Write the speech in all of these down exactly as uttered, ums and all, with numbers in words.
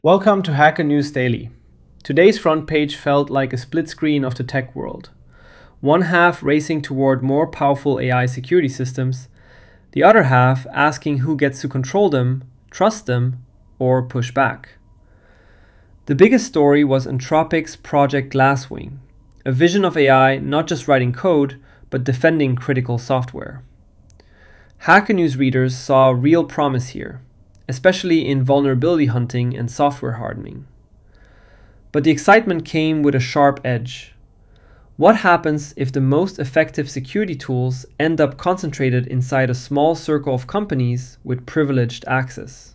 Welcome to Hacker News Daily. Today's front page felt like a split screen of the tech world. One half racing toward more powerful A I security systems, the other half asking who gets to control them, trust them, or push back. The biggest story was Anthropic's Project Glasswing, a vision of A I not just writing code, but defending critical software. Hacker News readers saw real promise here, especially in vulnerability hunting and software hardening. But the excitement came with a sharp edge. What happens if the most effective security tools end up concentrated inside a small circle of companies with privileged access?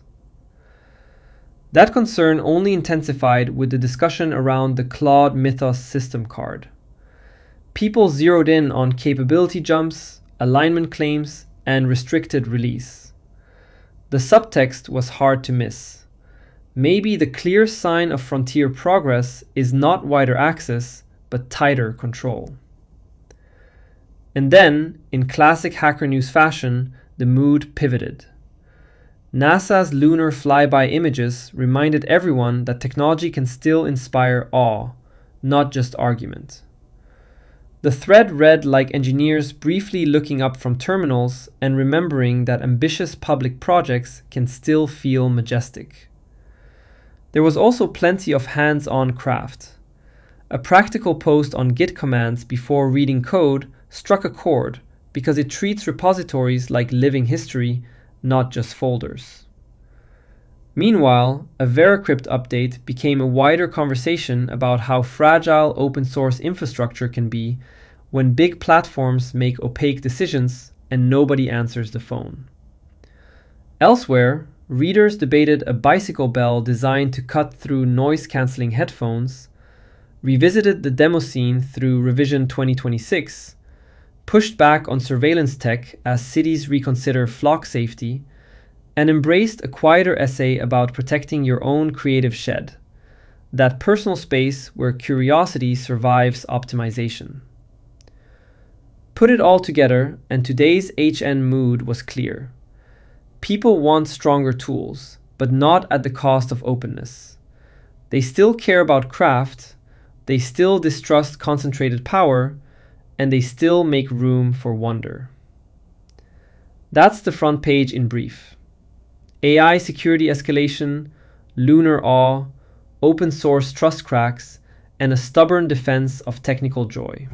That concern only intensified with the discussion around the Claude Mythos system card. People zeroed in on capability jumps, alignment claims, and restricted release. The subtext was hard to miss. Maybe the clear sign of frontier progress is not wider access, but tighter control. And then, in classic Hacker News fashion, the mood pivoted. NASA's lunar flyby images reminded everyone that technology can still inspire awe, not just argument. The thread read like engineers briefly looking up from terminals and remembering that ambitious public projects can still feel majestic. There was also plenty of hands-on craft. A practical post on Git commands before reading code struck a chord because it treats repositories like living history, not just folders. Meanwhile, a Veracrypt update became a wider conversation about how fragile open source infrastructure can be when big platforms make opaque decisions and nobody answers the phone. Elsewhere, readers debated a bicycle bell designed to cut through noise-canceling headphones, revisited the demo scene through revision twenty twenty-six, pushed back on surveillance tech as cities reconsider flock safety, and embraced a quieter essay about protecting your own creative shed, that personal space where curiosity survives optimization. Put it all together, and today's H N mood was clear. People want stronger tools, but not at the cost of openness. They still care about craft, they still distrust concentrated power, and they still make room for wonder. That's the front page in brief. A I security escalation, lunar awe, open source trust cracks, and a stubborn defense of technical joy.